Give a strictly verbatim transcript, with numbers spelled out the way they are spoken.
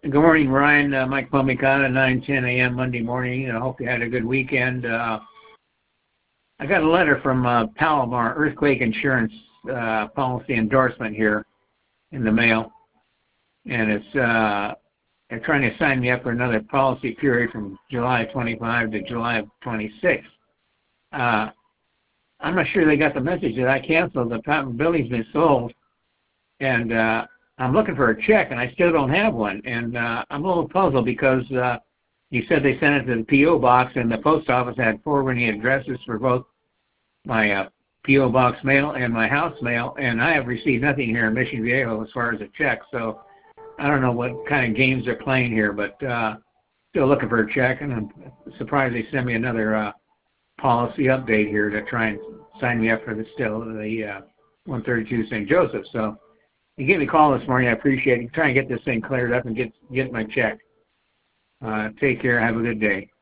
Good morning, Ryan. Uh, Mike Pomicata, nine ten a m Monday morning. I hope you had a good weekend. Uh, I got a letter from uh, Palomar Earthquake Insurance uh, policy endorsement here in the mail, and it's uh, they're trying to sign me up for another policy period from July twenty-fifth to July twenty-sixth. Uh, I'm not sure they got the message that I canceled. The building's been sold, and uh, I'm looking for a check, and I still don't have one. And uh, I'm a little puzzled because uh, you said they sent it to the P O box, and the post office had forwarding addresses for both my uh, P O box mail and my house mail, and I have received nothing here in Mission Viejo as far as a check. So I don't know what kind of games they're playing here, but uh, still looking for a check, and I'm surprised they sent me another uh, policy update here to try and sign me up for the still the uh, one thirty-two Saint Joseph. So you gave me a call this morning. I appreciate it. Try and get this thing cleared up and get get my check. Uh, take care. Have a good day.